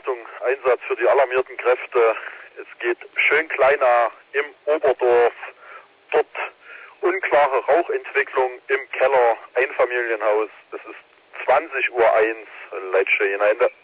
Achtung, Einsatz für die alarmierten Kräfte. Es geht Schönkleina im Oberdorf. Dort unklare Rauchentwicklung im Keller, Einfamilienhaus. Das ist 20:01 Uhr, Leitstelle.